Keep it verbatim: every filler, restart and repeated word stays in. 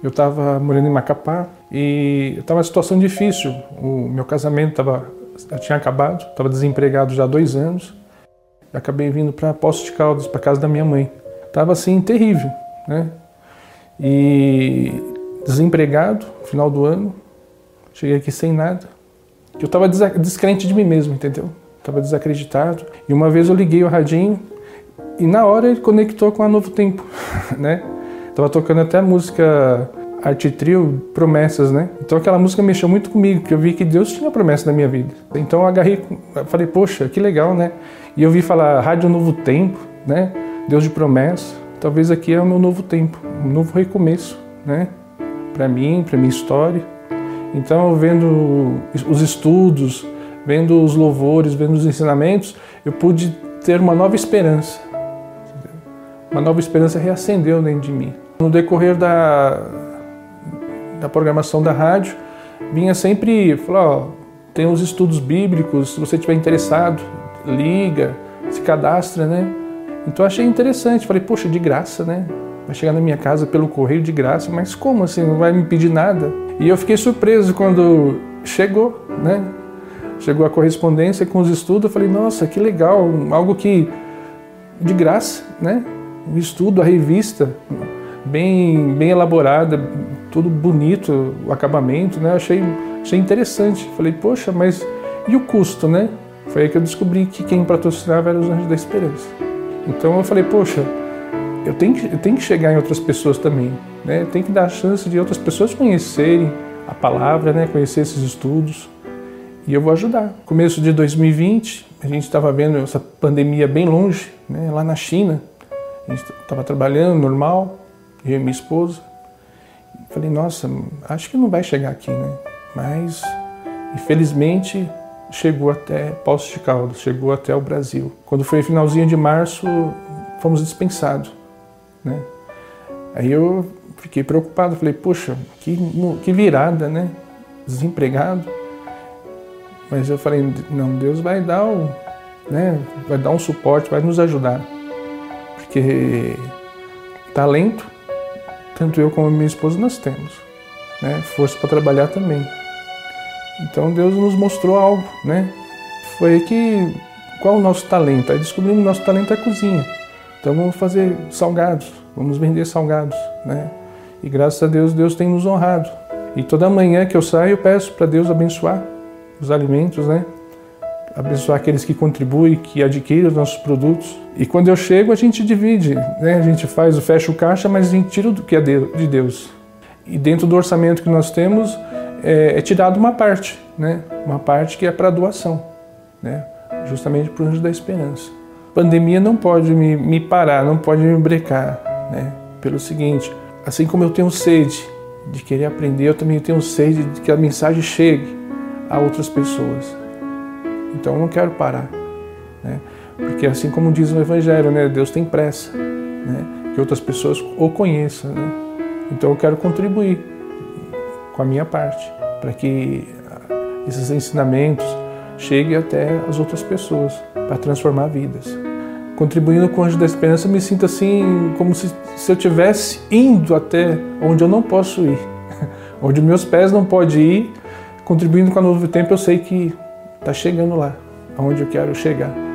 Eu estava morando em Macapá e estava uma situação difícil. O meu casamento tava, eu tinha acabado, estava desempregado já há dois anos. Eu acabei vindo para Poços de Caldas, para casa da minha mãe. Estava assim, terrível, né? E desempregado, final do ano, cheguei aqui sem nada. Eu estava descrente de mim mesmo, entendeu? Estava desacreditado. E uma vez eu liguei o radinho e na hora ele conectou com a Novo Tempo, né? Tava tocando até a música Arte Trio, Promessas, né? Então aquela música mexeu muito comigo, porque eu vi que Deus tinha promessa na minha vida. Então eu agarrei, falei, poxa, que legal, né? E eu vi falar Rádio Novo Tempo, né? Deus de promessa. Talvez aqui é o meu novo tempo, um novo recomeço, né? Para mim, para minha história. Então, vendo os estudos, vendo os louvores, vendo os ensinamentos, eu pude ter uma nova esperança. Uma nova esperança reacendeu dentro de mim. No decorrer da, da programação da rádio, vinha sempre falar, ó, tem os estudos bíblicos, se você estiver interessado, liga, se cadastra, né? Então achei interessante, falei, poxa, de graça, né? Vai chegar na minha casa pelo correio de graça, mas como assim? Não vai me pedir nada? E eu fiquei surpreso quando chegou, né? Chegou a correspondência com os estudos, eu falei, nossa, que legal, algo que de graça, né? O estudo, a revista, bem, bem elaborada, tudo bonito, o acabamento, né? Achei, achei interessante. Falei, poxa, mas e o custo, né? Foi aí que eu descobri que quem patrocinava era os Anjos da Esperança. Então eu falei, poxa, eu tenho que, eu tenho que chegar em outras pessoas também, né? Tem que dar a chance de outras pessoas conhecerem a palavra, né? Conhecer esses estudos. E eu vou ajudar. Começo de dois mil e vinte, a gente estava vendo essa pandemia bem longe, né? Lá na China. A gente estava trabalhando normal, eu e minha esposa. Falei, nossa, acho que não vai chegar aqui, né? Mas, infelizmente, chegou até Poços de Caldas, chegou até o Brasil. Quando foi finalzinho de março, fomos dispensados, né? Aí eu fiquei preocupado, falei, poxa, que, que virada, né? Desempregado. Mas eu falei, não, Deus vai dar, o, né? Vai dar um suporte, vai nos ajudar. Porque talento, tanto eu como a minha esposa nós temos, né? Força para trabalhar também. Então Deus nos mostrou algo, né? Foi aí que, qual o nosso talento? Aí descobrimos que o nosso talento é a cozinha. Então vamos fazer salgados, vamos vender salgados, né? E graças a Deus, Deus tem nos honrado. E toda manhã que eu saio, eu peço para Deus abençoar os alimentos, né? Abençoar aqueles que contribuem, que adquirem os nossos produtos. E quando eu chego, a gente divide, né? A gente faz, fecha o caixa, mas a gente tira o que é de Deus. E dentro do orçamento que nós temos, é, é tirado uma parte, né? Uma parte que é para doação, né? Justamente para o Anjo da Esperança. A pandemia não pode me, me parar, não pode me brecar, né? Pelo seguinte, assim como eu tenho sede de querer aprender, eu também tenho sede de que a mensagem chegue a outras pessoas. Então eu não quero parar, né? Porque assim como diz o Evangelho, né? Deus tem pressa, né? Que outras pessoas o conheçam, né? Então eu quero contribuir com a minha parte, para que esses ensinamentos cheguem até as outras pessoas, para transformar vidas. Contribuindo com o Anjo da Esperança, eu me sinto assim, como se, se eu estivesse indo até onde eu não posso ir, onde meus pés não podem ir. Contribuindo com a Novo Tempo, eu sei que está chegando lá, aonde eu quero chegar.